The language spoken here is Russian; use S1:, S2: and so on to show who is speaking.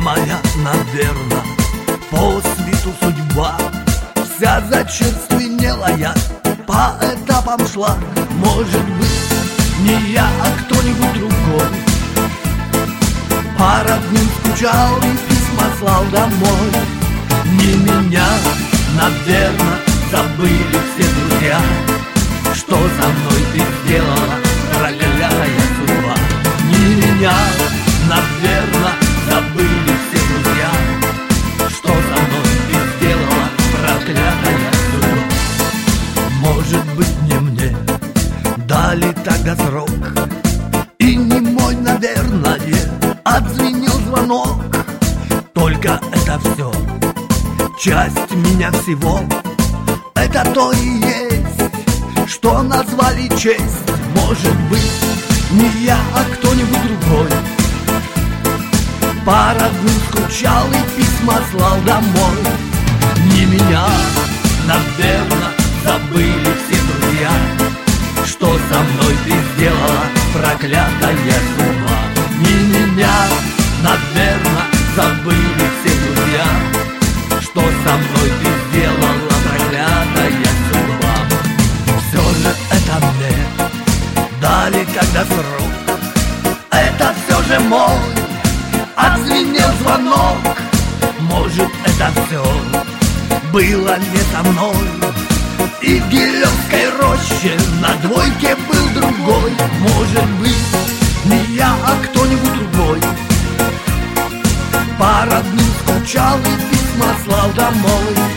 S1: моя, наверно, по свету судьба вся зачерственелая по этапам шла. Может быть, не я, а кто-нибудь другой по родным скучал и письма слал домой. Не меня, наверно, забыли все друзья, что со мной ты сделала, проклятая судьба. Не меня, наверно, забыли все друзья, что со мной ты сделала, проклятая судьба. Может быть, не мне дали тогда срок, и не мой, наверное, отзвенел звонок. Только это все, часть меня всего, это то и есть, что назвали честь. Может быть, не я, а кто-нибудь другой по родным скучал и письма слал домой. Не меня, наверно, забыли все друзья, что со мной ты сделала, проклятая судьба. Не меня, наверно, забыли все друзья, что со мной ты сделала, проклятая судьба. Все же это мне дали когда срок, это все же мой отзвенел звонок. Может, это все было не со мной, и в Гилевской роще на двойке был другой. Может быть, не я, а кто-нибудь другой по родным скучал и письма слал домой.